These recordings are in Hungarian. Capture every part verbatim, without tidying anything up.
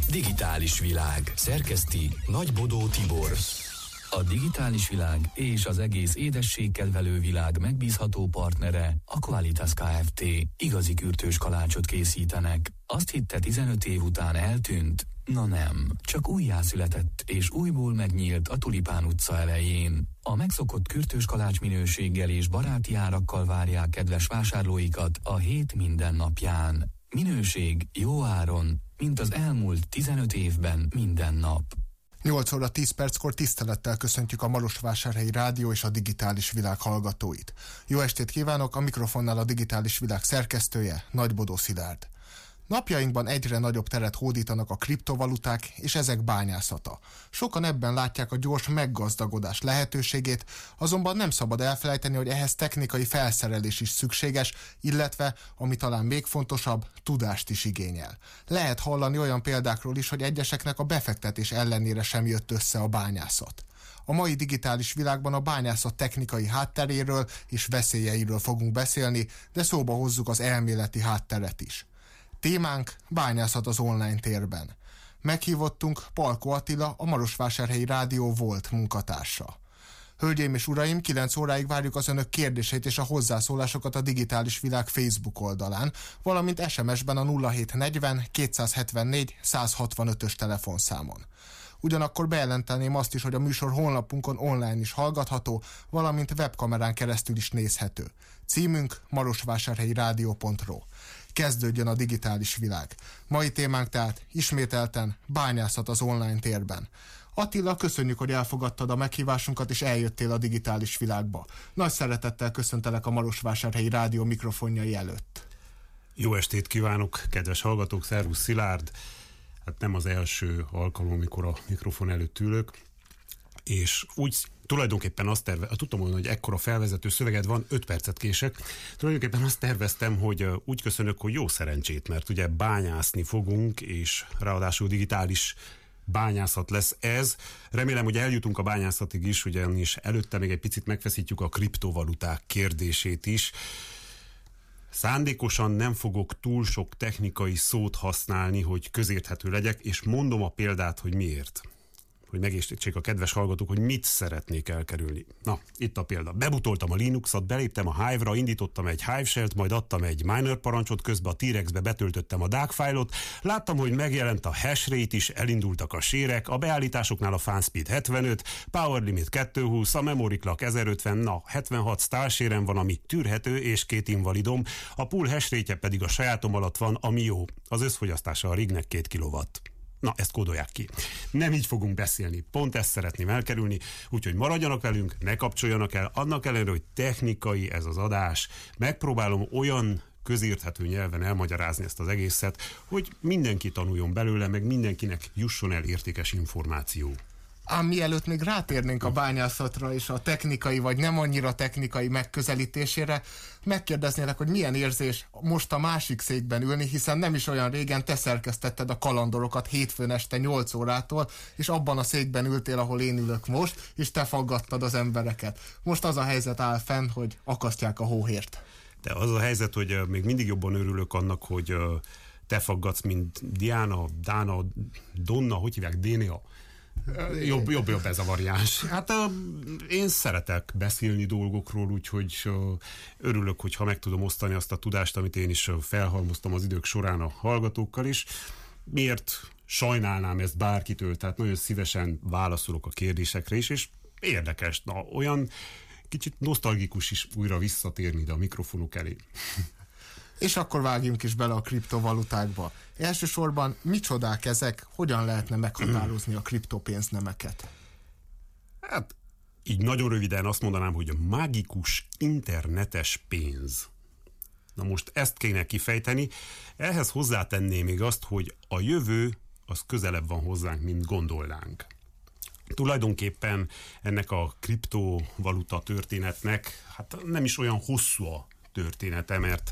Digitális világ. Szerkeszti Nagy Bodó Tibor. A digitális világ és az egész édességkel velő világ megbízható partnere a Qualitas Kft. Igazi kürtős kalácsot készítenek. Azt hitte tizenöt év után eltűnt? Na nem, csak újjászületett és újból megnyílt a Tulipán utca elején. A megszokott kürtős kalács minőséggel és baráti árakkal várják kedves vásárlóikat a hét minden napján. Minőség jó áron, mint az elmúlt tizenöt évben minden nap. nyolc óra tíz perckor tisztelettel köszöntjük a Marosvásárhelyi Rádió és a Digitális Világ hallgatóit. Jó estét kívánok, a mikrofonnál a Digitális Világ szerkesztője, Nagy Bodó Szilárd. Napjainkban egyre nagyobb teret hódítanak a kriptovaluták és ezek bányászata. Sokan ebben látják a gyors meggazdagodás lehetőségét, azonban nem szabad elfelejteni, hogy ehhez technikai felszerelés is szükséges, illetve, ami talán még fontosabb, tudást is igényel. Lehet hallani olyan példákról is, hogy egyeseknek a befektetés ellenére sem jött össze a bányászat. A mai digitális világban a bányászat technikai hátteréről és veszélyeiről fogunk beszélni, de szóba hozzuk az elméleti hátteret is. Témánk bányászat az online térben. Meghívottunk Palko Attila, a Marosvásárhelyi Rádió volt munkatársa. Hölgyeim és uraim, kilenc óráig várjuk az önök kérdéseit és a hozzászólásokat a Digitális Világ Facebook oldalán, valamint es em es-ben a nulla hét negyven kétszázhetvennégy százhatvanötös telefonszámon. Ugyanakkor bejelenteném azt is, hogy a műsor honlapunkon online is hallgatható, valamint webkamerán keresztül is nézhető. Címünk marosvásárhelyi rádió pont ro. Kezdődjön a digitális világ. Mai témánk tehát ismételten bányászat az online térben. Attila, köszönjük, hogy elfogadtad a meghívásunkat és eljöttél a digitális világba. Nagy szeretettel köszöntelek a Marosvásárhelyi Rádió mikrofonjai előtt. Jó estét kívánok, kedves hallgatók, szervusz Szilárd! Hát nem az első alkalom, amikor a mikrofon előtt ülök, és úgy tulajdonképpen azt terveztem, tudtam volna, hogy ekkora felvezető szöveged van, öt percet kések, tulajdonképpen azt terveztem, hogy úgy köszönök, hogy jó szerencsét, mert ugye bányászni fogunk, és ráadásul digitális bányászat lesz ez. Remélem, hogy eljutunk a bányászatig is, ugyanis előtte még egy picit megfeszítjük a kriptovaluták kérdését is. Szándékosan nem fogok túl sok technikai szót használni, hogy közérthető legyek, és mondom a példát, hogy miért. Hogy megértsék a kedves hallgatók, hogy mit szeretnék elkerülni. Na, itt a példa. Bebutoltam a Linuxot, beléptem a Hive-ra, indítottam egy Hive Shell-t, majd adtam egy miner parancsot, közben a T-Rexbe betöltöttem a dark file-ot, láttam, hogy megjelent a hash rate is, elindultak a sérek, a beállításoknál a fanspeed hetvenöt, power limit kétszázhúsz, a memory clock ezerötven, na, hetvenhat sztálsérem van, ami tűrhető, és két invalidom, a pool hash rate-je pedig a sajátom alatt van, ami jó. Az összfogyasztása a rignek két kilowatt. Na, ezt kódolják ki. Nem így fogunk beszélni, pont ezt szeretném elkerülni, úgyhogy maradjanak velünk, ne kapcsoljanak el, annak ellenére, hogy technikai ez az adás. Megpróbálom olyan közérthető nyelven elmagyarázni ezt az egészet, hogy mindenki tanuljon belőle, meg mindenkinek jusson el értékes információ. Ám mielőtt még rátérnénk a bányászatra és a technikai vagy nem annyira technikai megközelítésére, megkérdeznélek, hogy milyen érzés most a másik székben ülni, hiszen nem is olyan régen te szerkesztetted a kalandorokat hétfőn este nyolc órától, és abban a székben ültél, ahol én ülök most, és te faggattad az embereket. Most az a helyzet áll fenn, hogy akasztják a hóhért. De az a helyzet, hogy még mindig jobban örülök annak, hogy te faggatsz, mint Diana, Dána, Donna, hogy hívják, Dénia? Jobb, jobb, jobb ez a variáns. Hát uh, én szeretek beszélni dolgokról, úgyhogy uh, örülök, hogyha meg tudom osztani azt a tudást, amit én is uh, felhalmoztam az idők során a hallgatókkal is. Miért sajnálnám ezt bárkitől? Tehát nagyon szívesen válaszolok a kérdésekre is, és érdekes, na, olyan kicsit nosztalgikus is újra visszatérni ide a mikrofonok elé. És akkor vágjunk is bele a kriptovalutákba. Elsősorban micsodák ezek, hogyan lehetne meghatározni a kriptopénznemeket? Hát így nagyon röviden azt mondanám, hogy a mágikus internetes pénz. Na most ezt kéne kifejteni. Ehhez hozzátenném még azt, hogy a jövő az közelebb van hozzánk, mint gondolnánk. Tulajdonképpen ennek a kriptovaluta történetnek hát nem is olyan hosszú a története, mert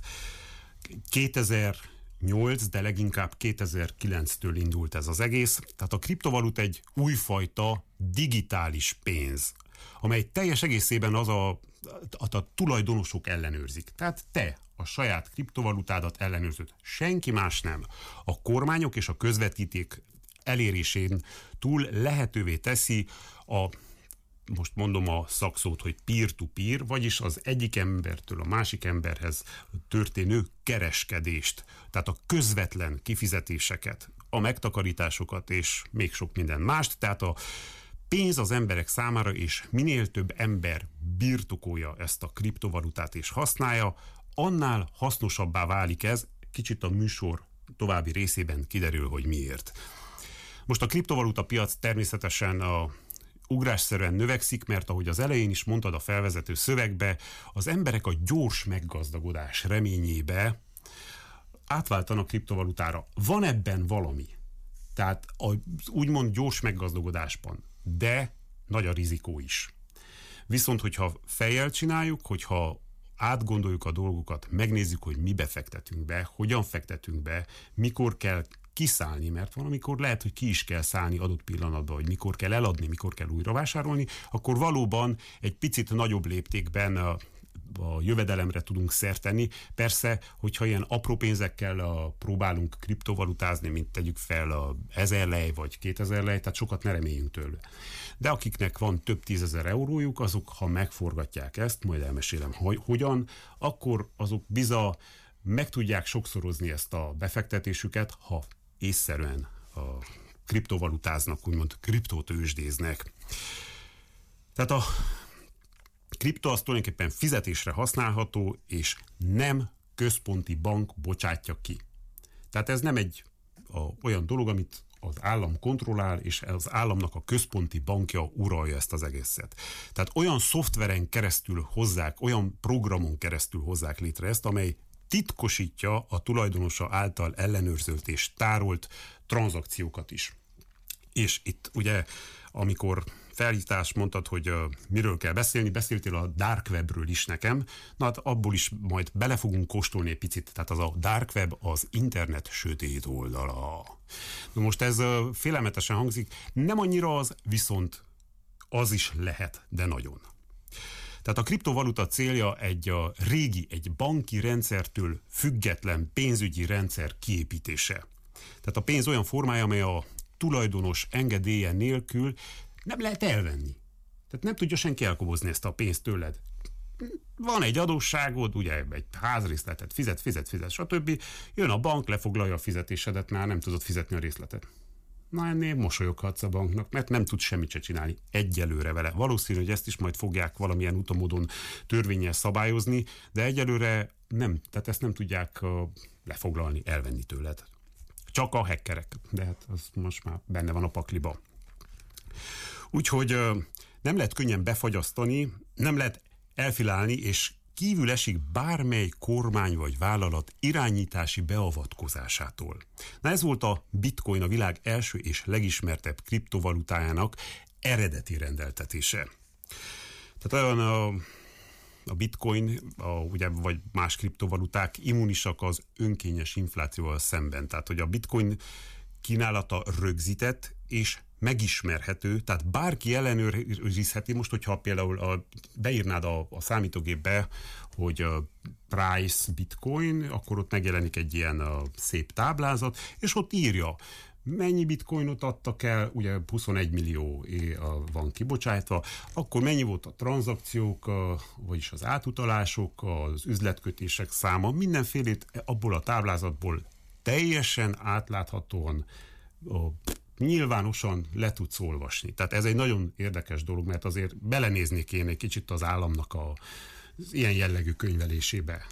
kétezer-nyolc, de leginkább kétezer-kilenctől indult ez az egész. Tehát a kriptovaluta egy újfajta digitális pénz, amely teljes egészében az a, a, a tulajdonosok ellenőrzik. Tehát te a saját kriptovalutádat ellenőrzöd. Senki más nem. A kormányok és a közvetítők elérésén túl lehetővé teszi a, most mondom a szakszót, hogy peer-to-peer, vagyis az egyik embertől a másik emberhez történő kereskedést, tehát a közvetlen kifizetéseket, a megtakarításokat és még sok minden mást, tehát a pénz az emberek számára, és minél több ember birtokolja ezt a kriptovalutát és használja, annál hasznosabbá válik ez, kicsit a műsor további részében kiderül, hogy miért. Most a kriptovaluta piac természetesen a ugrásszerűen növekszik, mert ahogy az elején is mondtad a felvezető szövegbe, az emberek a gyors meggazdagodás reményébe átváltanak kriptovalutára. Van ebben valami. Tehát az úgymond gyors meggazdagodásban, de nagy a rizikó is. Viszont, hogyha fejjel csináljuk, hogyha átgondoljuk a dolgokat, megnézzük, hogy mibe fektetünk be, hogyan fektetünk be, mikor kell kiszállni, mert van, amikor lehet, hogy ki is kell szállni adott pillanatban, hogy mikor kell eladni, mikor kell újra vásárolni, akkor valóban egy picit nagyobb léptékben a, a jövedelemre tudunk szert tenni. Persze, hogyha ilyen apró pénzekkel a, próbálunk kriptovalutázni, mint tegyük fel a ezer lej vagy kétezer lej, tehát sokat ne reméljünk tőle. De akiknek van több tízezer eurójuk, azok, ha megforgatják ezt, majd elmesélem, hogy hogyan, akkor azok biza meg tudják sokszorozni ezt a befektetésüket, ha észszerűen a kriptovalutáznak, úgymond kriptót ősdéznek. Tehát a kripto az tulajdonképpen fizetésre használható, és nem központi bank bocsátja ki. Tehát ez nem egy a, olyan dolog, amit az állam kontrollál, és az államnak a központi bankja uralja ezt az egészet. Tehát olyan szoftveren keresztül hozzák, olyan programon keresztül hozzák létre ezt, amely titkosítja a tulajdonosa által ellenőrzött és tárolt tranzakciókat is. És itt ugye, amikor felhívtás mondtad, hogy uh, miről kell beszélni, beszéltél a dark webről is nekem, na hát abból is majd bele fogunk kóstolni egy picit, tehát az a dark web az internet sötét oldala. Na most ez uh, félelmetesen hangzik, nem annyira az, viszont az is lehet, de nagyon. Tehát a kriptovaluta célja egy a régi, egy banki rendszertől független pénzügyi rendszer kiépítése. Tehát a pénz olyan formája, amely a tulajdonos engedélye nélkül nem lehet elvenni. Tehát nem tudja senki elkobozni ezt a pénzt tőled. Van egy adósságod, ugye egy házrészletet fizet, fizet, fizet, stb. Jön a bank, lefoglalja a fizetésedet, már nem tudod fizetni a részletet. Na ennél mosolyoghatsz a banknak, mert nem tud semmit se csinálni egyelőre vele. Valószínű, hogy ezt is majd fogják valamilyen utamódon törvénnyel szabályozni, de egyelőre nem, tehát ezt nem tudják uh, lefoglalni, elvenni tőled. Csak a hackerek, de hát az most már benne van a pakliba. Úgyhogy uh, nem lehet könnyen befagyasztani, nem lehet elfilálni, és kívül esik bármely kormány vagy vállalat irányítási beavatkozásától. Na ez volt a Bitcoin a világ első és legismertebb kriptovalutájának eredeti rendeltetése. Tehát olyan a, a Bitcoin, a, ugye, vagy más kriptovaluták immunisak az önkényes inflációval szemben. Tehát, hogy a Bitcoin kínálata rögzített és megismerhető, tehát bárki ellenőrizheti, most, hogyha például a, beírnád a, a számítógépbe, hogy a price bitcoin, akkor ott megjelenik egy ilyen a, szép táblázat, és ott írja, mennyi bitcoinot adtak el, ugye huszonegy millió van kibocsátva, akkor mennyi volt a tranzakciók, a, vagyis az átutalások, az üzletkötések száma, mindenfélét abból a táblázatból teljesen átláthatóan a, nyilvánosan le tudsz olvasni. Tehát ez egy nagyon érdekes dolog, mert azért belenézni kéne egy kicsit az államnak a, az ilyen jellegű könyvelésébe.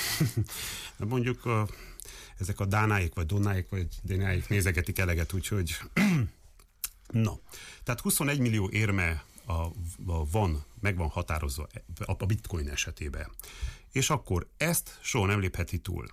Mondjuk a, ezek a dánáik, vagy donnáik, vagy dénáik nézegetik eleget, úgyhogy na. Tehát huszonegy millió érme a, a van, meg van határozva a, a bitcoin esetében. És akkor ezt soha nem lépheti túl.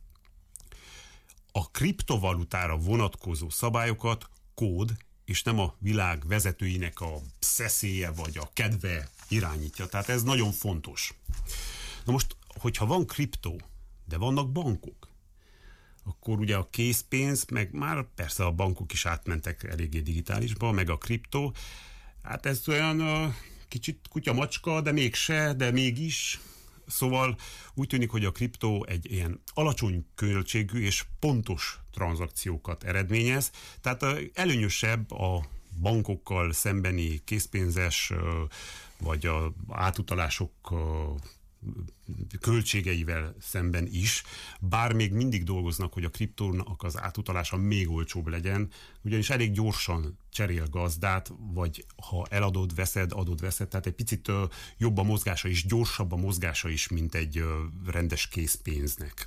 A kriptovalutára vonatkozó szabályokat kód, és nem a világ vezetőinek a szeszélye vagy a kedve irányítja. Tehát ez nagyon fontos. Na most, hogyha van kriptó, de vannak bankok, akkor ugye a készpénz, meg már persze a bankok is átmentek eléggé digitálisba, meg a kriptó, hát ez olyan uh, kicsit kutya-macska, de mégse, de mégis. Szóval úgy tűnik, hogy a kriptó egy ilyen alacsony költségű és pontos tranzakciókat eredményez, tehát előnyösebb a bankokkal szembeni készpénzes vagy a átutalások költségeivel szemben is, bár még mindig dolgoznak, hogy a kriptónak az átutalása még olcsóbb legyen, ugyanis elég gyorsan cserél gazdát, vagy ha eladod, veszed, adod, veszed, tehát egy picit jobb a mozgása is, gyorsabb a mozgása is, mint egy rendes készpénznek.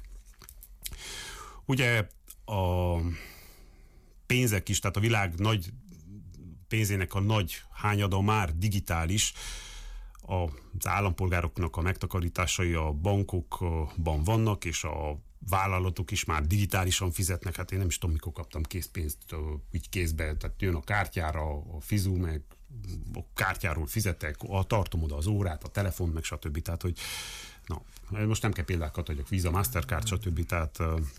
Ugye a pénzek is, tehát a világ nagy pénzének a nagy hányada már digitális, az állampolgároknak a megtakarításai a bankokban vannak, és a vállalatok is már digitálisan fizetnek. Hát én nem is tudom, mikor kaptam készpénzt így kézbe, tehát jön a kártyára a fizu, meg a kártyáról fizetek, a tartom oda az órát, a telefont, meg stb. Tehát, hogy na, most nem kell példákat adjak, Visa, Mastercard, stb. Tehát,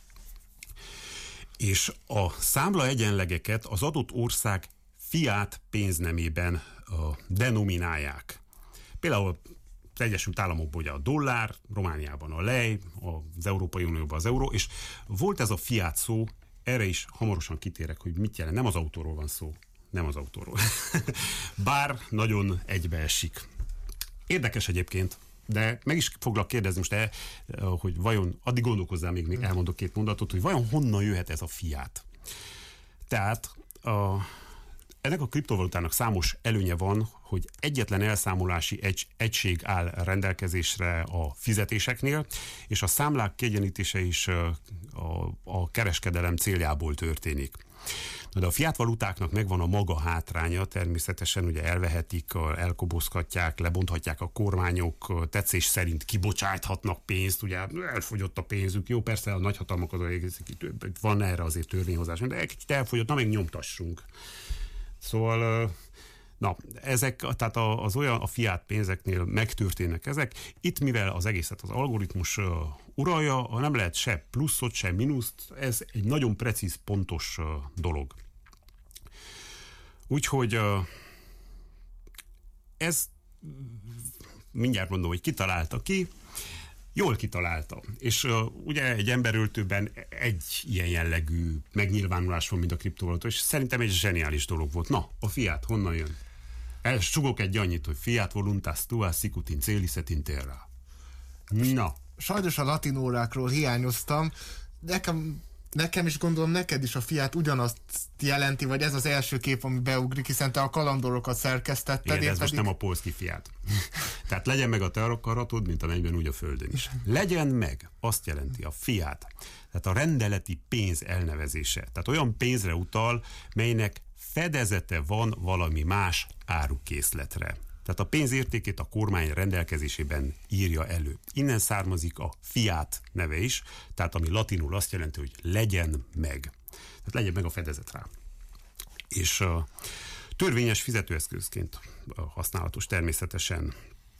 és a számla egyenlegeket az adott ország fiát pénznemében denominálják. Például az Egyesült Államokban ugye a dollár, Romániában a lej, az Európai Unióban az euró, és volt ez a fiát szó, erre is hamarosan kitérek, hogy mit jelent. Nem az autóról van szó, nem az autóról. Bár nagyon egybeesik. Érdekes egyébként, de meg is foglak kérdezni most el, hogy vajon, addig gondolkozzál, még, még elmondok két mondatot, hogy vajon honnan jöhet ez a fiát. Tehát a ennek a kriptovalutának számos előnye van, hogy egyetlen elszámolási egy, egység áll rendelkezésre a fizetéseknél, és a számlák kiegyenítése is a, a kereskedelem céljából történik. De a fiat valutáknak megvan a maga hátránya, természetesen ugye elvehetik, elkobozhatják, lebonthatják a kormányok, tetszés szerint kibocsáthatnak pénzt, ugye elfogyott a pénzük, jó, persze a nagyhatalmak az egész, van erre azért törvényhozás, de egy kicsit elfogyott, na még nyomtassunk. Szóval, na, ezek, tehát az olyan, a fiat pénzeknél megtörténnek ezek. Itt, mivel az egészet az algoritmus uralja, nem lehet se pluszot, se mínuszt, ez egy nagyon precíz, pontos dolog. Úgyhogy ez, mindjárt mondom, hogy kitalálta ki, jól kitalálta. És uh, ugye egy emberöltőben egy ilyen jellegű megnyilvánulás van, mint a kriptovaluta, és szerintem egy zseniális dolog volt. Na, a fiat honnan jön? Elsugok egy annyit, hogy fiat voluntas tua sicut in celis et in terra. Na. Sajnos a latin órákról hiányoztam. Nekem, nekem is gondolom, neked is a fiat ugyanazt jelenti, vagy ez az első kép, ami beugrik, hiszen te a kalandorokat szerkesztetted. Igen, ez pedig... most nem a polszki fiat. Tehát legyen meg a te akaratod, mint a mennyben, úgy a földön is. Legyen meg, azt jelenti a fiat. Tehát a rendeleti pénz elnevezése. Tehát olyan pénzre utal, melynek fedezete van valami más árukészletre. Tehát a pénz értékét a kormány rendelkezésében írja elő. Innen származik a fiat neve is, tehát ami latinul azt jelenti, hogy legyen meg. Tehát legyen meg a fedezet rá. És a törvényes fizetőeszközként használatos természetesen.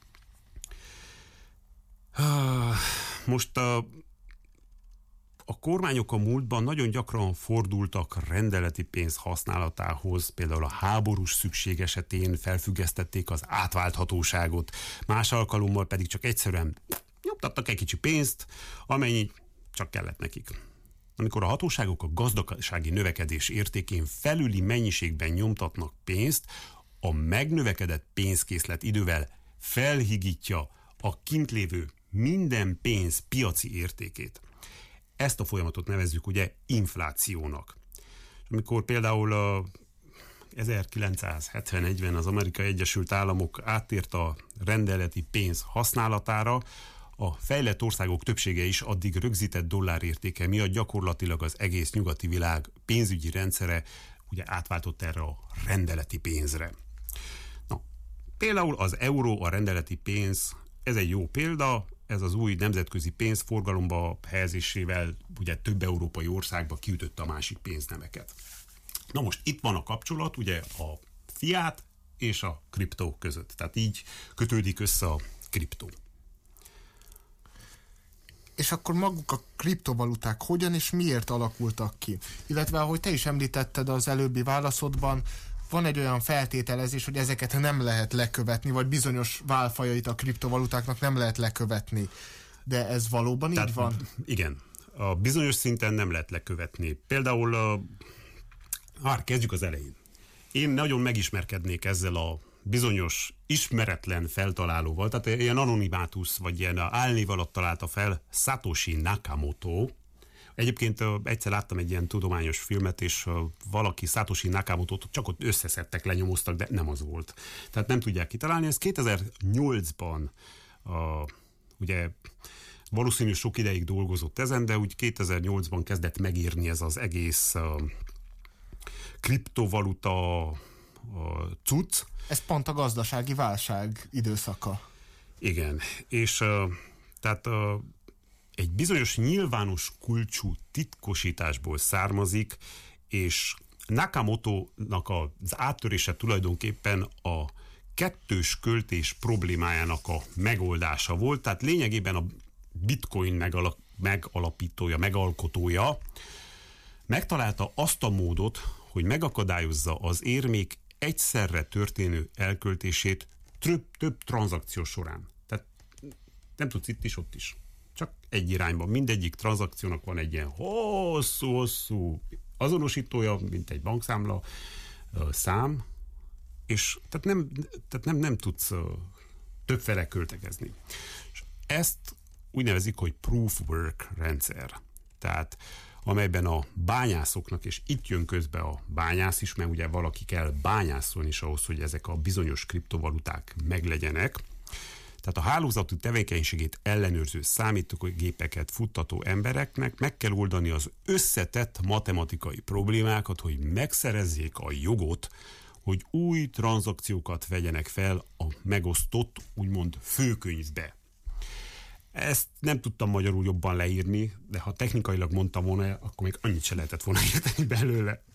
Most a, a kormányok a múltban nagyon gyakran fordultak rendeleti pénz használatához, például a háborús szükség esetén felfüggesztették az átválthatóságot, más alkalommal pedig csak egyszerűen nyomtattak egy kicsi pénzt, amennyi csak kellett nekik. Amikor a hatóságok a gazdasági növekedés értékén felüli mennyiségben nyomtatnak pénzt, a megnövekedett pénzkészlet idővel felhigítja a kint lévő minden pénz piaci értékét. Ezt a folyamatot nevezzük ugye inflációnak. Amikor például a ezerkilencszázhetvenegyben az Amerikai Egyesült Államok áttért a rendeleti pénz használatára, a fejlett országok többsége is addig rögzített dollárértéke miatt gyakorlatilag az egész nyugati világ pénzügyi rendszere ugye átváltott erre a rendeleti pénzre. Na, például az euró, a rendeleti pénz, ez egy jó példa, ez az új nemzetközi pénzforgalomba helyezésével ugye több európai országba kiütötte a másik pénznemeket. Na most itt van a kapcsolat ugye a fiat és a kriptó között. Tehát így kötődik össze a kriptó. És akkor maguk a kriptovaluták hogyan és miért alakultak ki? Illetve, ahogy te is említetted az előbbi válaszodban, van egy olyan feltételezés, hogy ezeket nem lehet lekövetni, vagy bizonyos válfajait a kriptovalutáknak nem lehet lekövetni. De ez valóban Tehát, így van? Igen. A bizonyos szinten nem lehet lekövetni. Például, a... hát kezdjük az elején. Én nagyon megismerkednék ezzel a bizonyos ismeretlen feltalálóval, tehát ilyen anonimátus, vagy ilyen álnév alatt találta fel Satoshi Nakamoto. Egyébként egyszer láttam egy ilyen tudományos filmet, és valaki Satoshi Nakamotot csak ott összeszedtek, lenyomoztak, de nem az volt. Tehát nem tudják kitalálni. Ez kétezer-nyolcban a, ugye valószínű sok ideig dolgozott ezen, de úgy kétezer-nyolcban kezdett megírni ez az egész uh, kriptovaluta uh, cucc. Ez pont a gazdasági válság időszaka. Igen, és uh, tehát uh, egy bizonyos nyilvános kulcsú titkosításból származik, és Nakamoto-nak az áttörése tulajdonképpen a kettős költés problémájának a megoldása volt, tehát lényegében a Bitcoin megalap, megalapítója, megalkotója megtalálta azt a módot, hogy megakadályozza az érmék egyszerre történő elköltését több, több tranzakció során. Tehát nem tudsz itt is, ott is. Csak egy irányban. Mindegyik tranzakciónak van egy ilyen hosszú-hosszú azonosítója, mint egy bankszámla szám, és tehát nem, tehát nem, nem tudsz többfele költekezni. És ezt úgy nevezik, hogy proof work rendszer. Tehát amelyben a bányászoknak, és itt jön közbe a bányász is, mert ugye valaki kell bányászolni is ahhoz, hogy ezek a bizonyos kriptovaluták meglegyenek. Tehát a hálózati tevékenységét ellenőrző számítógépeket futtató embereknek meg kell oldani az összetett matematikai problémákat, hogy megszerezzék a jogot, hogy új tranzakciókat vegyenek fel a megosztott, úgymond főkönyvbe. Ezt nem tudtam magyarul jobban leírni, de ha technikailag mondtam volna, akkor még annyit se lehetett volna érteni belőle.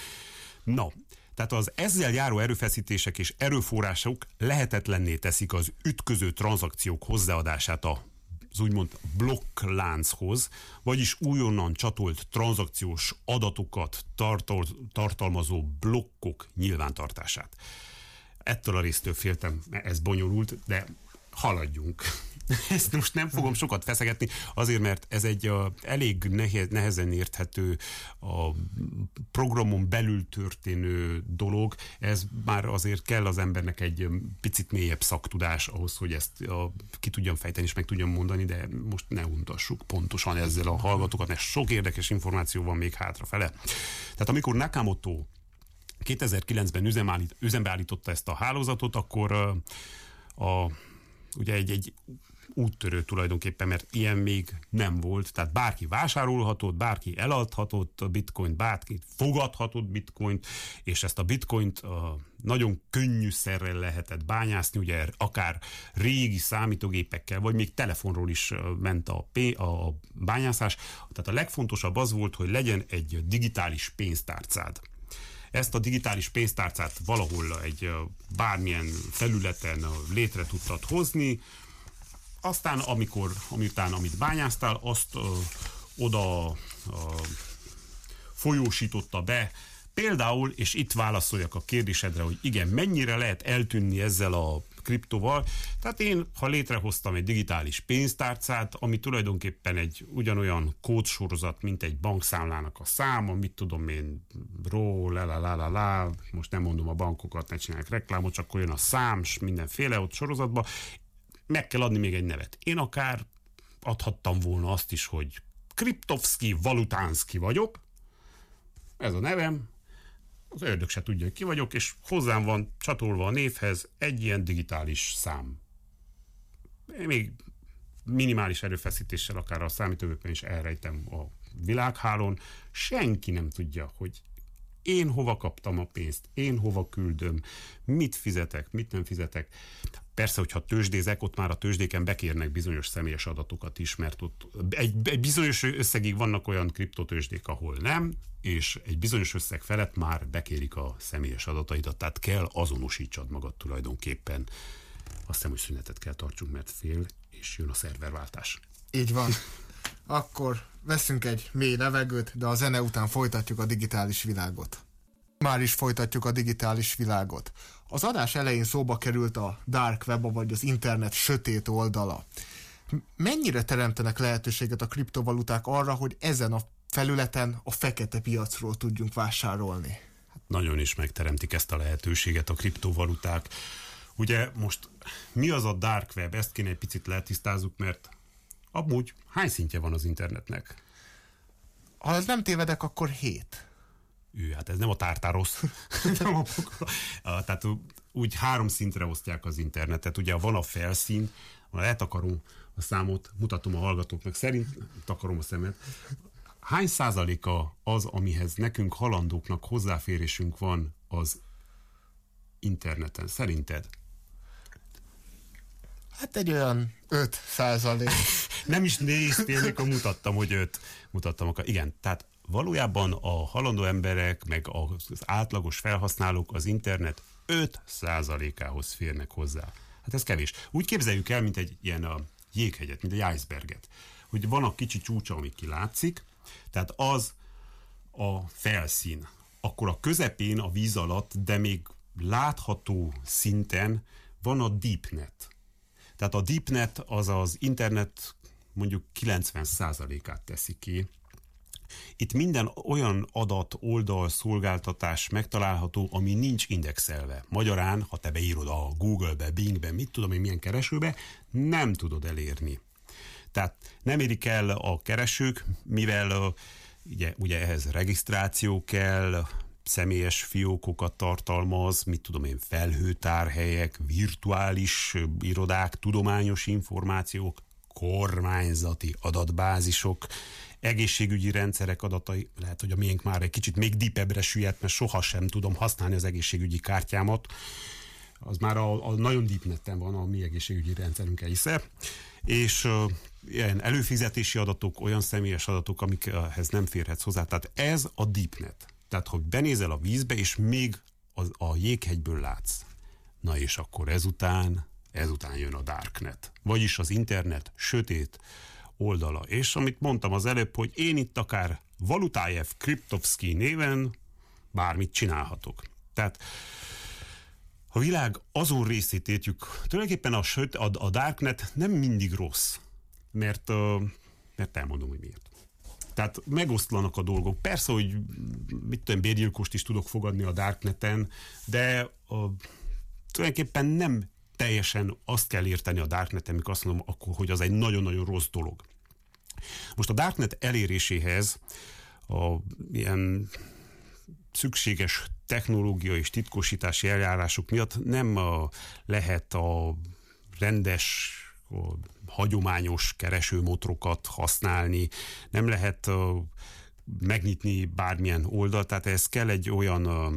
No, tehát az ezzel járó erőfeszítések és erőforrások lehetetlenné teszik az ütköző tranzakciók hozzáadását az úgymond blokklánchoz, vagyis újonnan csatolt tranzakciós adatokat tartal, tartalmazó blokkok nyilvántartását. Ettől a résztől féltem, ez bonyolult, de haladjunk. Ezt most nem fogom sokat feszegetni, azért, mert ez egy uh, elég nehez, nehezen érthető, a programon belül történő dolog. Ez már azért kell az embernek egy picit mélyebb szaktudás ahhoz, hogy ezt uh, ki tudjam fejteni és meg tudjam mondani, de most ne untassuk pontosan ezzel a hallgatókat, mert sok érdekes információ van még hátrafele. Tehát amikor Nakamoto kétezer-kilencben üzemállít, üzembe állította ezt a hálózatot, akkor uh, a ugye egy, egy úttörő tulajdonképpen, mert ilyen még nem volt, tehát bárki vásárolhatott, bárki eladhatott a bitcoint, bárki fogadhatott bitcoint, és ezt a bitcoint a nagyon könnyűszerrel lehetett bányászni, ugye akár régi számítógépekkel, vagy még telefonról is ment a, a bányászás. Tehát a legfontosabb az volt, hogy legyen egy digitális pénztárcád. Ezt a digitális pénztárcát valahol egy bármilyen felületen létre tudtad hozni, aztán amikor, amitán, amit bányáztál, azt ö, oda ö, folyósította be. Például, és itt válaszoljak a kérdésedre, hogy igen, mennyire lehet eltűnni ezzel a kriptoval. Tehát én, ha létrehoztam egy digitális pénztárcát, ami tulajdonképpen egy ugyanolyan kódsorozat, mint egy bankszámlának a száma, mit tudom én, ró, la la la la la, most nem mondom a bankokat, ne csinálják reklámot, csak akkor jön a szám, mindenféle ott sorozatba, meg kell adni még egy nevet. Én akár adhattam volna azt is, hogy Kriptovszki Valutánszki vagyok, ez a nevem, az ördög se tudja, hogy ki vagyok, és hozzám van csatolva a névhez egy ilyen digitális szám. Még minimális erőfeszítéssel akár a számítógépen is elrejtem a világhálón. Senki nem tudja, hogy én hova kaptam a pénzt, én hova küldöm, mit fizetek, mit nem fizetek. Persze, hogyha tőzsdézek, ott már a tőzsdéken bekérnek bizonyos személyes adatokat is, mert ott egy, egy bizonyos összegig vannak olyan kriptotőzsdék, ahol nem, és egy bizonyos összeg felett már bekérik a személyes adataidat, tehát kell azonosítsad magad tulajdonképpen. Azt hiszem, hogy szünetet kell tartsunk, mert fél, és jön a szerverváltás. Így van. Akkor veszünk egy mély levegőt, de a zene után folytatjuk a digitális világot. Már is folytatjuk a digitális világot. Az adás elején szóba került a dark web, vagy az internet sötét oldala. Mennyire teremtenek lehetőséget a kriptovaluták arra, hogy ezen a felületen a fekete piacról tudjunk vásárolni? Nagyon is megteremtik ezt a lehetőséget a kriptovaluták. Ugye most mi az a dark web? Ezt kéne egy picit letisztázzuk, mert amúgy hány szintje van az internetnek? Ha ez nem tévedek, akkor hét. Ő, hát ez nem a tártárosz. nem a pokol. Tehát úgy három szintre osztják az internetet. Ugye van a felszín, letakarom a számot, mutatom a hallgatóknak, szerint takarom a szemet. Hány százaléka az, amihez nekünk halandóknak hozzáférésünk van az interneten? Szerinted? Hát egy olyan öt százalék. Nem is néztél, mikor mutattam, hogy öt. Mutattam, akkor igen, tehát valójában a halandó emberek, meg az átlagos felhasználók az internet öt százalékához férnek hozzá. Hát ez kevés. Úgy képzeljük el, mint egy ilyen a jéghegyet, mint egy iceberget. Hogy van a kicsi csúcsa, ami kilátszik, tehát az a felszín. Akkor a közepén, a víz alatt, de még látható szinten van a deepnet. Tehát a deepnet az az internet mondjuk kilencven százalékát teszi ki. Itt minden olyan adat, oldal, szolgáltatás megtalálható, ami nincs indexelve. Magyarán, ha te beírod a Google-be, Bing-be, mit tudom én, milyen keresőbe, nem tudod elérni. Tehát nem érik el a keresők, mivel ugye, ugye ehhez regisztráció kell, személyes fiókokat tartalmaz, mit tudom én, felhőtárhelyek, virtuális irodák, tudományos információk, kormányzati adatbázisok, egészségügyi rendszerek adatai, lehet, hogy a miénk már egy kicsit még deepebbre süllyedt, mert sohasem tudom használni az egészségügyi kártyámat. Az már a, a nagyon deepneten van a mi egészségügyi rendszerünk esze. És uh, ilyen előfizetési adatok, olyan személyes adatok, amikhez nem férhetsz hozzá. Tehát ez a deepnet. Tehát, hogy benézel a vízbe, és még az, a jéghegyből látsz. Na és akkor ezután, ezután jön a darknet. Vagyis az internet sötét oldala. És amit mondtam az előbb, hogy én itt akár Valutájev Kriptovszky néven bármit csinálhatok. Tehát a világ azon részét értjük, tulajdonképpen a, söt, a, a darknet nem mindig rossz, mert, mert elmondom, hogy miért. Tehát megosztlanak a dolgok. Persze, hogy mit tudom, bérgyilkost is tudok fogadni a darkneten, de a, tulajdonképpen nem teljesen azt kell érteni a darkneten, amikor azt mondom, akkor, hogy az egy nagyon-nagyon rossz dolog. Most a darknet eléréséhez a ilyen szükséges technológia és titkosítási eljárások miatt nem a, lehet a rendes, a hagyományos keresőmotorokat használni, nem lehet a, megnyitni bármilyen oldalt, tehát ez kell egy olyan a,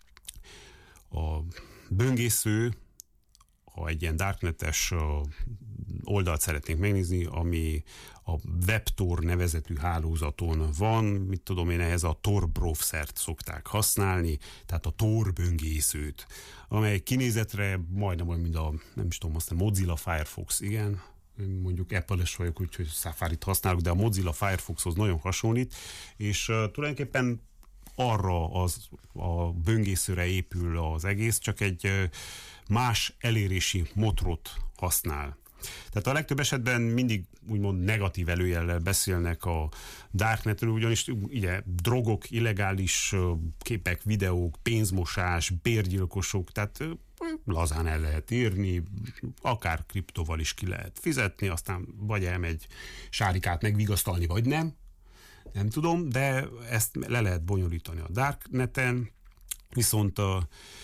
a böngésző, ha egy ilyen darknetes oldalt szeretnénk megnézni, ami a WebTor nevezetű hálózaton van, mit tudom én, ehhez a Tor browsert szokták használni, tehát a Tor böngészőt, amely kinézetre majdnem olyan, mint a, nem is tudom, aztán Mozilla Firefox, igen, mondjuk Apple-es vagyok, úgyhogy Safari-t használok, de a Mozilla Firefoxhoz nagyon hasonlít, és uh, tulajdonképpen arra az, a böngészőre épül az egész, csak egy uh, más elérési motorot használ. Tehát a legtöbb esetben mindig úgymond negatív előjellel beszélnek a darknetről, ugyanis ugye drogok, illegális képek, videók, pénzmosás, bérgyilkosok, tehát lazán el lehet írni, akár kriptoval is ki lehet fizetni, aztán vagy elmegy sárikát megvigasztalni, vagy nem. Nem tudom, de ezt le lehet bonyolítani a darkneten, viszont uh,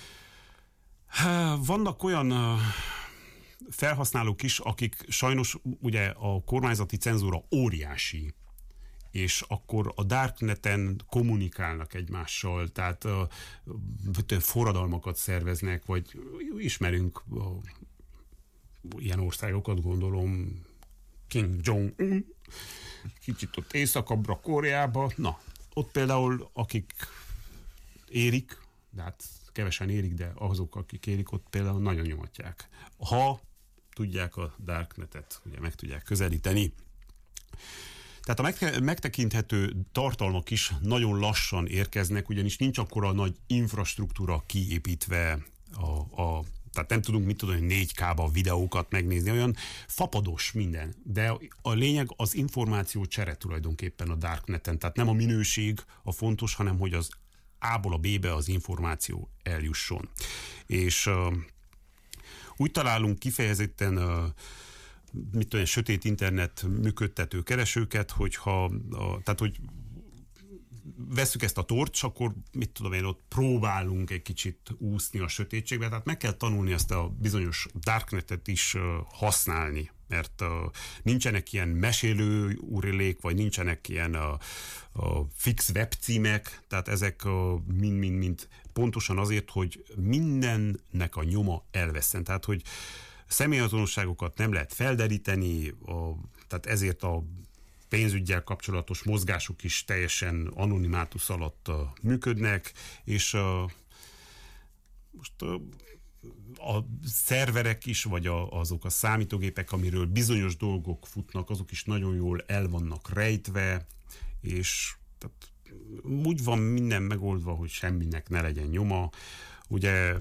vannak olyan uh, felhasználók is, akik sajnos ugye a kormányzati cenzúra óriási, és akkor a darkneten kommunikálnak egymással, tehát uh, forradalmakat szerveznek, vagy ismerünk uh, ilyen országokat, gondolom, Kim Jong-un, kicsit ott északabbra, Koreába, na, ott például akik érik, de hát kevesen érik, de azok, akik érik, ott például nagyon nyomatják. Ha tudják a darknetet, ugye meg tudják közelíteni. Tehát a megtekinthető tartalmak is nagyon lassan érkeznek, ugyanis nincs akkora nagy infrastruktúra kiépítve a, a tehát nem tudunk, mit tudom, négy ká-ba videókat megnézni, olyan fapados minden. De a lényeg az információ csere tulajdonképpen a Darkneten. Tehát nem a minőség a fontos, hanem hogy az A-ból a B-be az információ eljusson. És uh, úgy találunk kifejezetten uh, mit tudom, sötét internet működtető keresőket, hogyha, uh, tehát hogy vesszük ezt a torcs, akkor mit tudom én, ott próbálunk egy kicsit úszni a sötétségbe, tehát meg kell tanulni ezt a bizonyos Darknetet is uh, használni, mert uh, nincsenek ilyen mesélő úrilék, vagy nincsenek ilyen uh, uh, fix webcímek, tehát ezek mind-mind-mind uh, pontosan azért, hogy mindennek a nyoma elveszten, tehát hogy személyazonosságokat nem lehet felderíteni, uh, tehát ezért a pénzüggyel kapcsolatos mozgások is teljesen anonimátus alatt uh, működnek, és uh, most uh, a szerverek is, vagy a, azok a számítógépek, amiről bizonyos dolgok futnak, azok is nagyon jól el vannak rejtve, és tehát, úgy van minden megoldva, hogy semminek ne legyen nyoma. Ugye,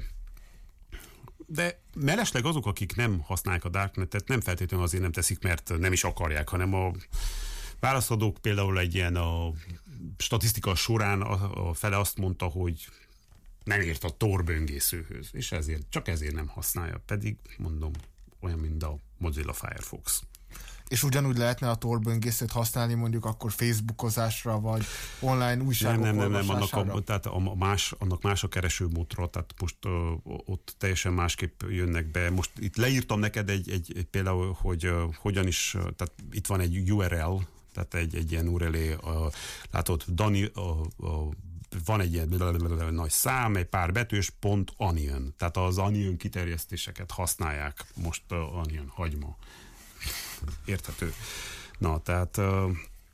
de mellesleg azok, akik nem használják a Darknetet, nem feltétlenül azért nem teszik, mert nem is akarják, hanem a válaszadók például egy ilyen a statisztika során a, a fele azt mondta, hogy nem ért a Tor böngészőhöz, és ezért, csak ezért nem használja, pedig mondom, olyan, mint a Mozilla Firefox. És ugyanúgy lehetne a Tor böngészőt használni mondjuk akkor Facebookozásra, vagy online újságok nem, nem, nem, nem, olvasására? annak a, tehát a más, annak más a keresőmódra, tehát most uh, ott teljesen másképp jönnek be. Most itt leírtam neked egy, egy, egy például, hogy uh, hogyan is, uh, tehát itt van egy u er el, tehát egy, egy ilyen u er el, uh, látod, Dani, uh, uh, van egy ilyen nagy szám, egy pár betűs, pont onion. Tehát az onion kiterjesztéseket használják most uh, onion, hagyma. Érthető. Na, tehát uh,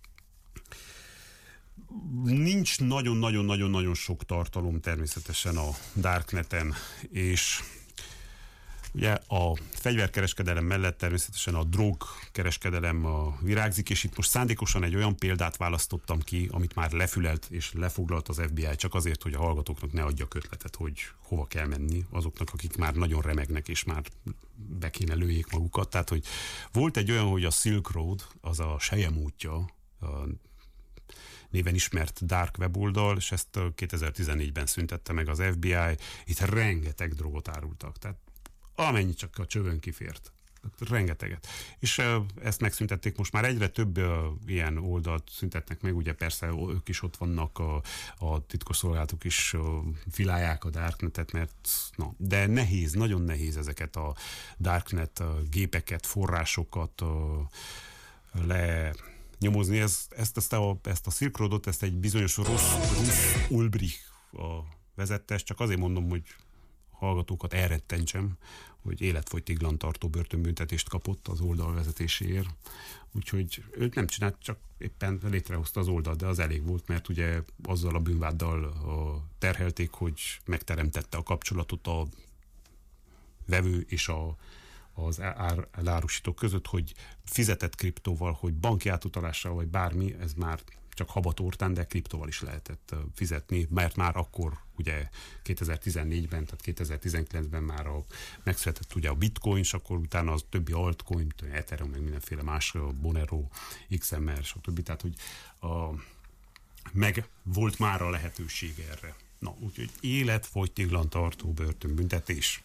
nincs nagyon-nagyon-nagyon-nagyon sok tartalom természetesen a Darkneten, és ugye a fegyverkereskedelem mellett természetesen a drogkereskedelem virágzik, és itt most szándékosan egy olyan példát választottam ki, amit már lefülelt és lefoglalt az ef bé i, csak azért, hogy a hallgatóknak ne adjak ötletet, hogy hova kell menni azoknak, akik már nagyon remegnek, és már be kéne lőjék magukat. Tehát, hogy volt egy olyan, hogy a Silk Road, az a Sejem útja, a néven ismert dark weboldal, és ezt kétezer-tizennégyben szüntette meg az ef bé i. Itt rengeteg drogot árultak, tehát amennyi csak a csövön kifért. Rengeteget. És uh, ezt megszüntették, most már egyre több uh, ilyen oldalt szüntetnek meg, ugye persze ők is ott vannak, a, a titkosszolgálatok is uh, filálják a Darknetet, mert na, de nehéz, nagyon nehéz ezeket a Darknet uh, gépeket, forrásokat uh, le nyomozni. Ez, ezt, ezt, a, ezt a Silk Roadot, ezt egy bizonyos rossz, rossz Ulbrich a vezettes, csak azért mondom, hogy hallgatókat elrettentsem, hogy életfogytiglan tartó börtönbüntetést kapott az oldal vezetéséért. Úgyhogy őt nem csinált, csak éppen létrehozta az oldalt, de az elég volt, mert ugye azzal a bűnváddal a, terhelték, hogy megteremtette a kapcsolatot a vevő és a, az ár, árusítók között, hogy fizetett kriptóval, hogy banki átutalással, vagy bármi, ez már csak habatortán, de kriptóval is lehetett fizetni, mert már akkor ugye kétezer-tizennégyben, tehát kétezer-tizenkilencben már a, megszületett ugye a bitcoin, és akkor utána az többi altcoin, Ethereum, meg mindenféle más, Monero, iksz em er, stb. Tehát, hogy a, meg volt már a lehetőség erre. Na, úgyhogy életfogytiglan tartó börtönbüntetés.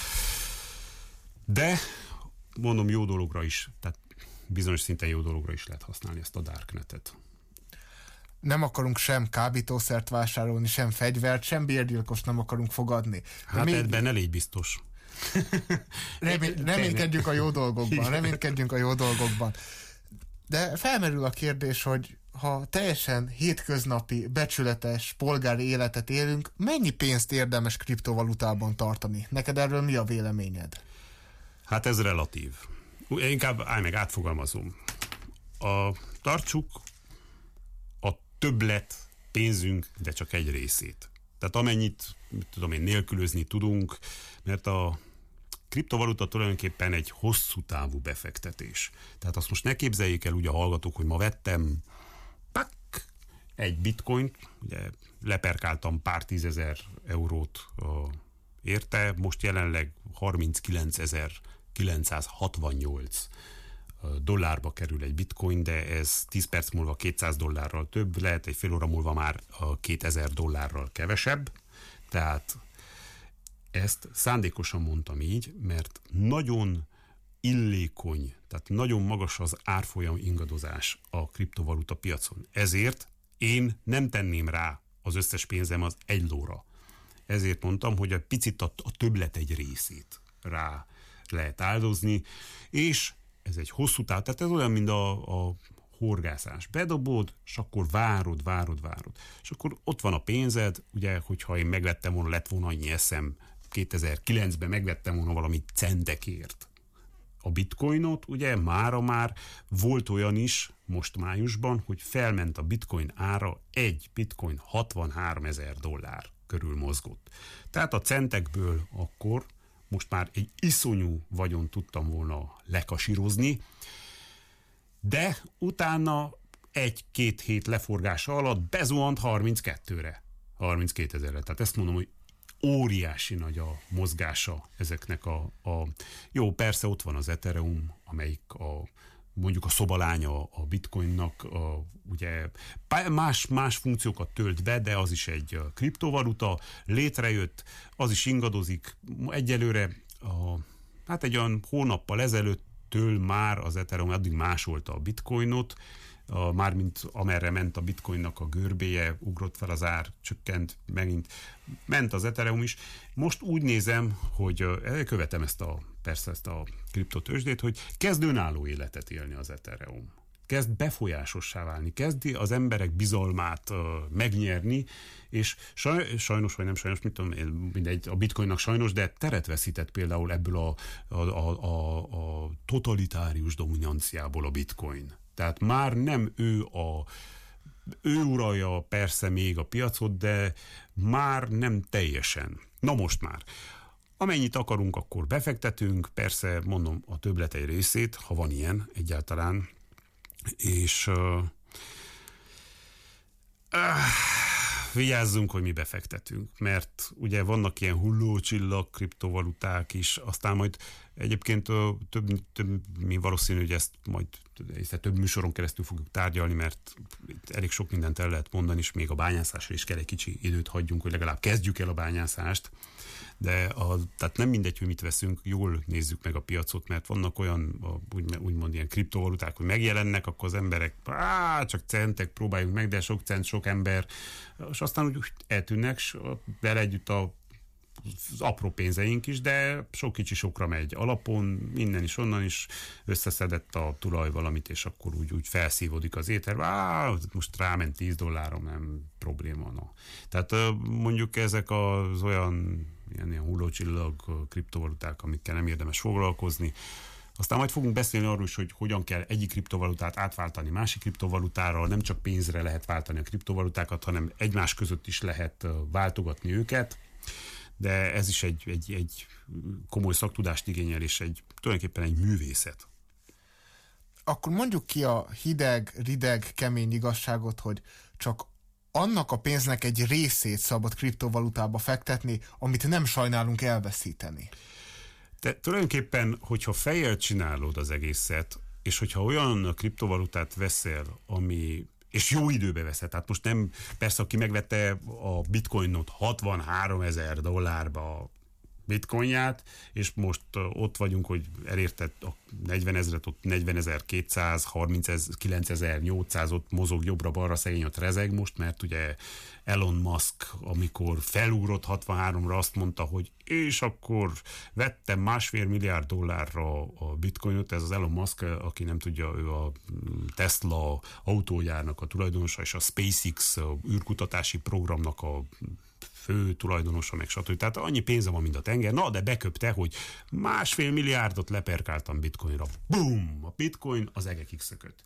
De mondom, jó dologra is, tehát bizonyos szinten jó dologra is lehet használni ezt a Darknetet. Nem akarunk sem kábítószert vásárolni, sem fegyvert, sem bérgyilkost nem akarunk fogadni. De hát még... ebben ne légy biztos. Remény, reménykedjünk a jó dolgokban, reménykedjünk a jó dolgokban. De felmerül a kérdés, hogy ha teljesen hétköznapi, becsületes, polgári életet élünk, mennyi pénzt érdemes kriptovalutában tartani? Neked erről mi a véleményed? Hát ez relatív. Inkább állj meg, átfogalmazom. A, tartsuk a többlet pénzünk, de csak egy részét. Tehát amennyit, mit tudom én, nélkülözni tudunk, mert a kriptovaluta tulajdonképpen egy hosszú távú befektetés. Tehát azt most ne képzeljék el úgy a hallgatók, hogy ma vettem pak, egy bitcoint, ugye leperkáltam pár tízezer eurót uh, érte, most jelenleg harminckilencezer-kilencszázhatvannyolc dollárba kerül egy bitcoin, de ez tíz perc múlva kétszáz dollárral több, lehet egy fél óra múlva már kétezer dollárral kevesebb. Tehát ezt szándékosan mondtam így, mert nagyon illékony, tehát nagyon magas az árfolyam ingadozás a kriptovaluta piacon. Ezért én nem tenném rá az összes pénzem az egy lóra. Ezért mondtam, hogy a picit a, a többlet egy részét rá lehet áldozni, és ez egy hosszú táv, tehát ez olyan, mint a, a horgászás. Bedobod, és akkor várod, várod, várod. És akkor ott van a pénzed, ugye, hogyha én megvettem volna, lett volna annyi eszem, kétezer-kilencben megvettem volna valamit centekért a bitcoinot, ugye mára már volt olyan is, most májusban, hogy felment a bitcoin ára, egy bitcoin hatvanháromezer dollár körül mozgott. Tehát a centekből akkor most már egy iszonyú vagyon tudtam volna lekasírozni, de utána egy-két hét leforgása alatt bezuhant harminckettőre, harminckétezerre. Tehát ezt mondom, hogy óriási nagy a mozgása ezeknek a, a... Jó, persze ott van az Ethereum, amelyik a, mondjuk a szobalánya a bitcoinnak, a, ugye más, más funkciókat tölt be, de az is egy kriptovaluta, létrejött, az is ingadozik. Egyelőre a, hát egy olyan hónappal ezelőttől már az Ethereum addig másolta a bitcoinot, a, mármint amerre ment a bitcoinnak a görbéje, ugrott fel az ár, csökkent, megint ment az Ethereum is. Most úgy nézem, hogy követem ezt a, persze ezt a kriptotőzsdét, hogy kezd önálló életet élni az Ethereum. Kezd befolyásossá válni, kezdi az emberek bizalmát uh, megnyerni, és saj, sajnos, vagy nem sajnos, mit tudom, mindegy, a bitcoinnak sajnos, de teret veszített például ebből a, a, a, a, a totalitárius dominanciából a bitcoin. Tehát már nem ő a ő uralja persze még a piacot, de már nem teljesen. Na most már. Amennyit akarunk, akkor befektetünk, persze mondom a többlet egy részét, ha van ilyen egyáltalán, és uh, uh, vigyázzunk, hogy mi befektetünk, mert ugye vannak ilyen hullócsillag kriptovaluták is, aztán majd egyébként több, több mi valószínű, hogy ezt majd több műsoron keresztül fogjuk tárgyalni, mert elég sok mindent el lehet mondani, és még a bányászásra is kell egy kicsi időt hagyjunk, hogy legalább kezdjük el a bányászást, de a, tehát nem mindegy, hogy mit veszünk, jól nézzük meg a piacot, mert vannak olyan, úgy, úgymond ilyen kriptovaluták, hogy megjelennek, akkor az emberek, á, csak centek, próbáljunk meg, de sok cent, sok ember, és aztán úgy, úgy eltűnnek, és vele együtt a az apró pénzeink is, de sok kicsi sokra megy alapon, innen is, onnan is összeszedett a tulaj valamit, és akkor úgy, úgy felszívódik az éter, á, most ráment tíz dollárom, nem probléma. No. Tehát mondjuk ezek az olyan ilyen, ilyen hullócsillag kriptovaluták, amikkel nem érdemes foglalkozni. Aztán majd fogunk beszélni arról is, hogy hogyan kell egyik kriptovalutát átváltani másik kriptovalutára, nem csak pénzre lehet váltani a kriptovalutákat, hanem egymás között is lehet váltogatni őket. De ez is egy, egy, egy komoly szaktudást igényel, és egy, tulajdonképpen egy művészet. Akkor mondjuk ki a hideg, rideg, kemény igazságot, hogy csak annak a pénznek egy részét szabad kriptovalutába fektetni, amit nem sajnálunk elveszíteni. Te tulajdonképpen, hogyha fejjel csinálod az egészet, és hogyha olyan kriptovalutát veszel, ami és jó időbe veszed. Tehát most nem, persze, aki megvette a bitcoinot hatvanháromezer dollárba bitcoinját, és most ott vagyunk, hogy elérted a negyvenezret, ott negyvenezer-kétszáz, harminckilencezer-nyolcszáz, ott mozog jobbra-balra, szegény ott rezeg most, mert ugye Elon Musk, amikor felugrott hatvanháromra, azt mondta, hogy és akkor vettem másfél milliárd dollárra a bitcoinot, ez az Elon Musk, aki nem tudja, ő a Tesla autógyárnak a tulajdonosa, és a SpaceX űrkutatási programnak a fő tulajdonosa, meg stb. Tehát annyi pénze van, mint a tenger. Na, de beköpte, hogy másfél milliárdot leperkáltam bitcoinra. Bum! A bitcoin az egekig szökött.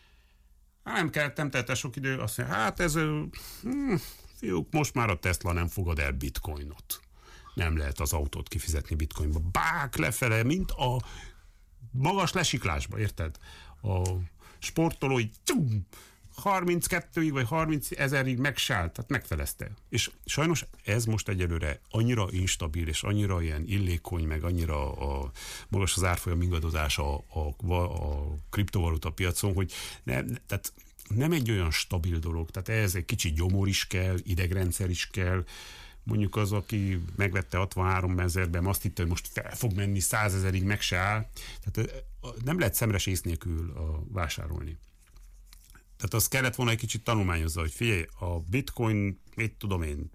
Hát nem kellett, nem telt el sok idő, azt mondja, hát ez, hm, fiúk, most már a Tesla nem fogad el bitcoinot. nem lehet az autót kifizetni bitcoinba. Bák lefele, mint a magas lesiklásba, érted? A sportoló így harminckettőig vagy harminc ezerig megsáll, tehát megfelezte. És sajnos ez most egyelőre annyira instabil, és annyira ilyen illékony, meg annyira a, magas az árfolyam ingadozás a, a, a kriptovaluta piacon, hogy nem, tehát nem egy olyan stabil dolog, tehát ez egy kicsit gyomor is kell, idegrendszer is kell. Mondjuk az, aki megvette hatvanhárom ezerben, azt hitte, hogy most fel fog menni százezerig, meg se áll. Tehát nem lehet szemres ész nélkül vásárolni. Tehát azt kellett volna egy kicsit tanulmányozza, hogy figyelj, a bitcoin, mit tudom én,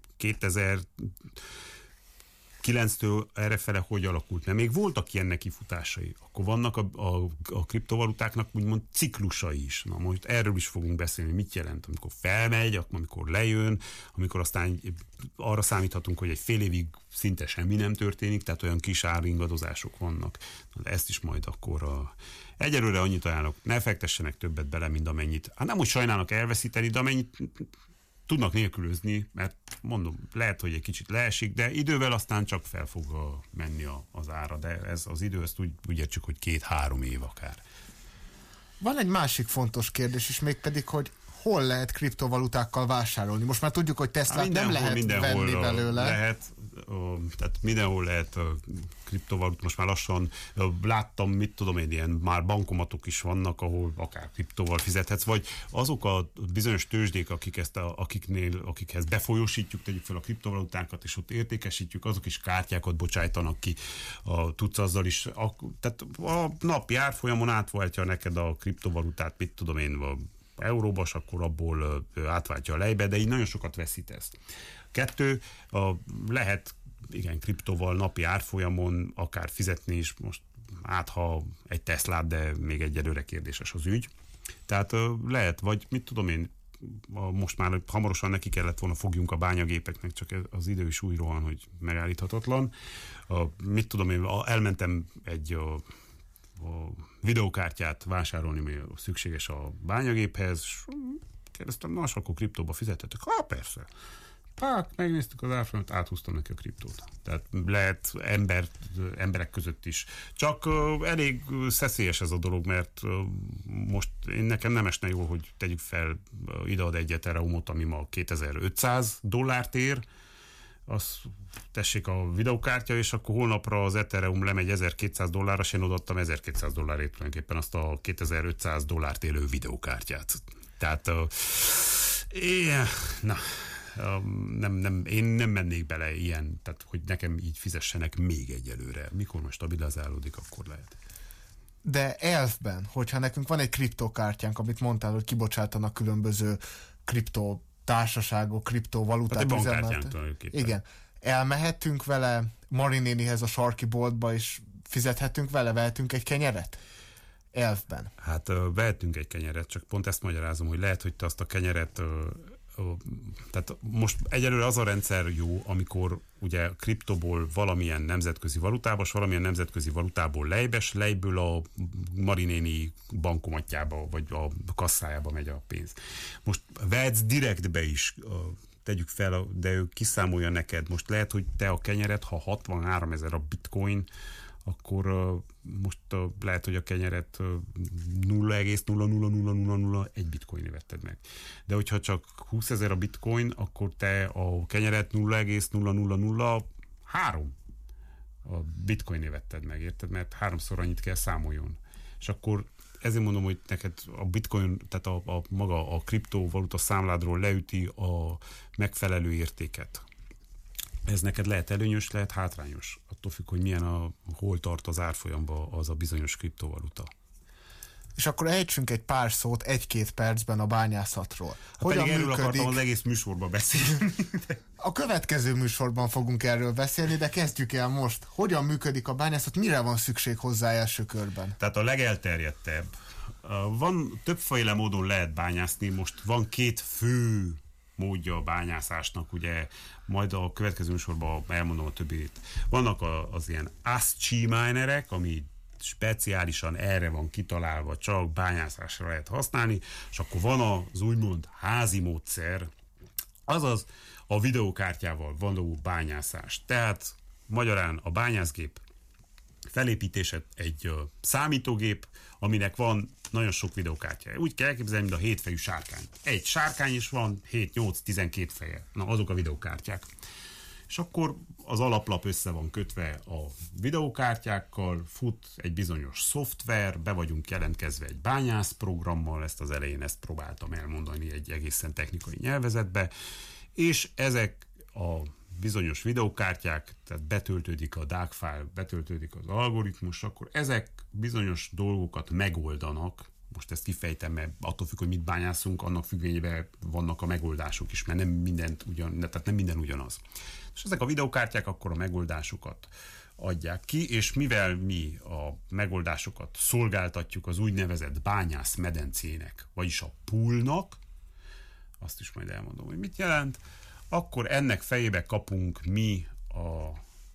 kétezer-kilenctől errefele hogy alakult, mert még voltak ilyen nekifutásai. Akkor vannak a, a, a kriptovalutáknak úgymond ciklusai is. Na most erről is fogunk beszélni, mit jelent, amikor felmegy, amikor lejön, amikor aztán arra számíthatunk, hogy egy fél évig szinte semmi nem történik, tehát olyan kis áringadozások vannak. Na, ezt is majd akkor a... Egyelőre annyit ajánlok, ne fektessenek többet bele, mint amennyit. Hát nem úgy sajnálnak elveszíteni, de amennyit tudnak nélkülözni, mert mondom, lehet, hogy egy kicsit leesik, de idővel aztán csak fel fog menni a, az ára, de ez az idő, ezt úgy, úgy értsük, hogy két-három év akár. Van egy másik fontos kérdés is, mégpedig, hogy hol lehet kriptovalutákkal vásárolni? Most már tudjuk, hogy Teslát nem lehet mindenhol venni belőle. Lehet, tehát mindenhol lehet kriptovaluta, most már lassan láttam, mit tudom én, ilyen már bankomatok is vannak, ahol akár kriptóval fizethetsz, vagy azok a bizonyos tőzsdék, akik ezt a, akiknél, akikhez befolyósítjuk, tegyük fel a kriptovalutákat, és ott értékesítjük, azok is kártyákat bocsájtanak ki, a, tudsz azzal is, a, tehát a napi árfolyamon átváltja neked a kriptovalutát, mit tudom én, a euróba, akkor abból átváltja a lejbe, de így nagyon sokat veszítesz. Kettő, a, lehet igen, kriptóval napi árfolyamon akár fizetni is, most át ha egy Teslát, de még egyelőre kérdéses az ügy. Tehát lehet, vagy mit tudom én, most már hamarosan neki kellett volna fogjunk a bányagépeknek, csak az idő is úgy rohan, hogy megállíthatatlan. A, mit tudom én, elmentem egy a, a videókártyát vásárolni, ami szükséges a bányagéphez, és kérdeztem, na, akkor kriptóba fizetetek? Ha, persze. Pák, megnéztük az árfolyamot, áthúztam neki a kriptót. Tehát lehet ember, emberek között is. Csak uh, elég szeszélyes ez a dolog, mert uh, most én nekem nem esne jól, hogy tegyük fel, uh, idead egy Ethereumot, ami ma kétezer-ötszáz dollárt ér, az tessék a videokártya, és akkor holnapra az Ethereum lemegy ezerkétszáz dollárra, és én odaadtam ezerkétszáz dollárért tulajdonképpen azt a kétezer-ötszáz dollárt élő videokártyát. Tehát uh, yeah, na... Nem, nem, én nem mennék bele ilyen, tehát hogy nekem így fizessenek még egyelőre. Mikor most stabilizálódik, akkor lehet. De elfben, hogyha nekünk van egy kriptokártyánk, amit mondtál, hogy kibocsátanak különböző kriptotársaságok, kriptovalutát üzemeltetnek. Igen. Elmehetünk vele Mari nénihez a sarki boltba, és fizethetünk vele, vehetünk egy kenyeret? Elfben. Hát uh, vehetünk egy kenyeret, csak pont ezt magyarázom, hogy lehet, hogy te azt a kenyeret uh, tehát most egyelőre az a rendszer jó, amikor ugye kriptoból valamilyen nemzetközi valutába, és valamilyen nemzetközi valutából lejbes, lejből a Marinéni bankomatjába, vagy a kasszájába megy a pénz. Most vehetsz direktbe is, tegyük fel, de ő kiszámolja neked. Most lehet, hogy te a kenyeret, ha hatvanhárom ezer a bitcoin, akkor uh, most uh, lehet, hogy a kenyeret uh, nulla egész nulla nulla nulla nulla nulla egy bitcoin vetted meg. De hogyha csak húszezer a bitcoin, akkor te a kenyeret nulla egész nulla nulla nulla három a bitcoin vetted meg, érted? Mert háromszor annyit kell számoljon. És akkor ezért mondom, hogy neked a bitcoin, tehát a, a maga a kriptovaluta számládról leüti a megfelelő értéket. Ez neked lehet előnyös, lehet hátrányos. Attól függ, hogy milyen a, hol tart az árfolyamba az a bizonyos kriptovaluta. És akkor ejtsünk egy pár szót egy-két percben a bányászatról. Hát hogyan pedig működik... erről akartam az egész műsorban beszélni. A következő műsorban fogunk erről beszélni, de kezdjük el most. Hogyan működik a bányászat, mire van szükség hozzá első körben? Tehát a legelterjedtebb. Van többféle módon lehet bányászni, most van két fő módja a bányászásnak, ugye majd a következő műsorban elmondom a többit. Vannak a, az ilyen ASCII minerek, ami speciálisan erre van kitalálva, csak bányászásra lehet használni, és akkor van az úgymond házi módszer, azaz a videókártyával való bányászás. Tehát magyarán a bányászgép felépítése egy uh, számítógép, aminek van nagyon sok videokártyája. Úgy kell elképzelni, mint a hétfejű sárkány. Egy sárkány is van, hét, nyolc, tizenkét feje. Na, azok a videokártyák. És akkor az alaplap össze van kötve a videokártyákkal, fut egy bizonyos szoftver, be vagyunk jelentkezve egy bányászprogrammal, ezt az elején ezt próbáltam elmondani egy egészen technikai nyelvezetbe, és ezek a bizonyos videokártyák, tehát betöltődik a dé á gé file, betöltődik az algoritmus, akkor ezek bizonyos dolgokat megoldanak. Most ezt kifejtem, mert attól függ, hogy mit bányászunk, annak függvényében vannak a megoldások is, mert nem mindent ugyan, tehát nem minden ugyanaz. És ezek a videokártyák akkor a megoldásokat adják ki, és mivel mi a megoldásokat szolgáltatjuk az úgynevezett bányászmedencének, vagyis a poolnak, azt is majd elmondom, hogy mit jelent, akkor ennek fejébe kapunk mi a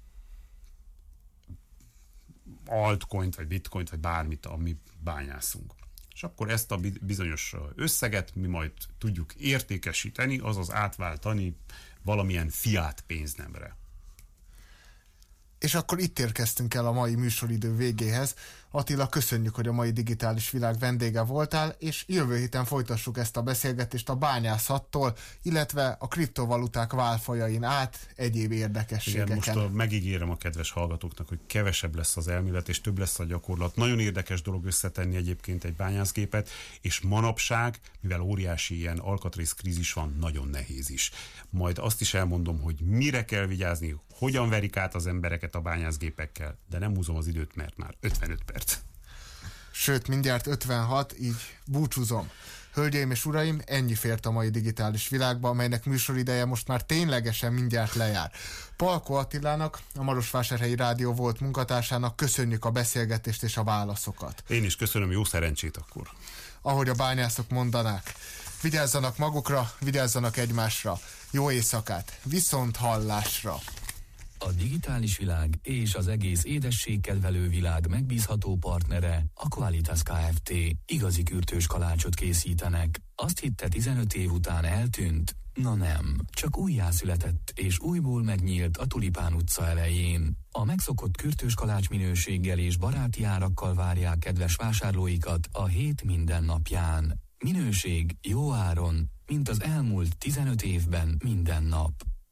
altcoint, vagy bitcoint, vagy bármit, ami bányászunk. És akkor ezt a bizonyos összeget mi majd tudjuk értékesíteni, azaz átváltani valamilyen fiat pénznemre. És akkor itt érkeztünk el a mai műsoridő végéhez. Attila, köszönjük, hogy a mai digitális világ vendége voltál, és jövő héten folytassuk ezt a beszélgetést a bányászattól, illetve a kriptovaluták válfajain át egyéb érdekességeken. Igen, most a, megígérem a kedves hallgatóknak, hogy kevesebb lesz az elmélet, és több lesz a gyakorlat. Nagyon érdekes dolog összetenni egyébként egy bányászgépet, és manapság, mivel óriási ilyen alkatrészkrízis van, nagyon nehéz is. Majd azt is elmondom, hogy mire kell vigyázni, hogyan verik át az embereket a bányászgépekkel, de nem húzom az időt, mert már ötvenöt perc. Sőt, mindjárt ötvenhat, így búcsúzom. Hölgyeim és uraim, ennyi fért a mai digitális világba, amelynek műsorideje most már ténylegesen mindjárt lejár. Palko Attilának, a Marosvásárhelyi Rádió volt munkatársának köszönjük a beszélgetést és a válaszokat. Én is köszönöm, jó szerencsét akkor. Ahogy a bányászok mondanák, vigyázzanak magukra, vigyázzanak egymásra. Jó éjszakát, viszont hallásra! A digitális világ és az egész édességkedvelő világ megbízható partnere a Qualitas Kft. Igazi kürtős kalácsot készítenek. Azt hitte tizenöt év után eltűnt? Na nem, csak újjászületett és újból megnyílt a Tulipán utca elején. A megszokott kürtős kalács minőséggel és baráti árakkal várják kedves vásárlóikat a hét minden napján. Minőség jó áron, mint az elmúlt tizenöt évben minden nap.